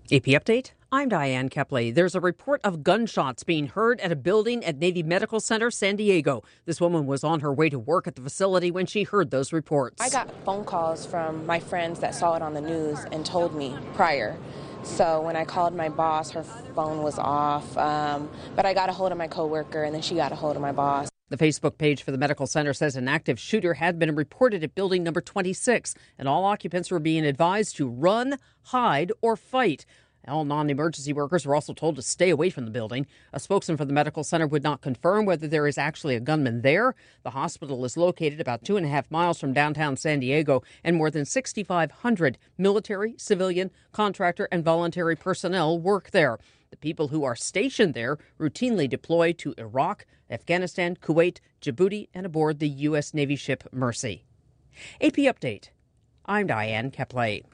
AP Update, I'm Diane Kepley. There's a report of gunshots being heard at a building at Navy Medical Center, San Diego. This woman was on her way to work at the facility when she heard those reports. I got phone calls from my friends that saw it on the news and told me prior. So when I called my boss, her phone was off. But I got a hold of my coworker, and then she got a hold of my boss. The Facebook page for the medical center says an active shooter had been reported at building number 26, and all occupants were being advised to run, hide, or fight. All non-emergency workers were also told to stay away from the building. A spokesman for the medical center would not confirm whether there is actually a gunman there. The hospital is located about 2.5 miles from downtown San Diego, and more than 6,500 military, civilian, contractor, and voluntary personnel work there. The people who are stationed there routinely deploy to Iraq, Afghanistan, Kuwait, Djibouti, and aboard the U.S. Navy ship Mercy. AP Update. I'm Diane Kepley.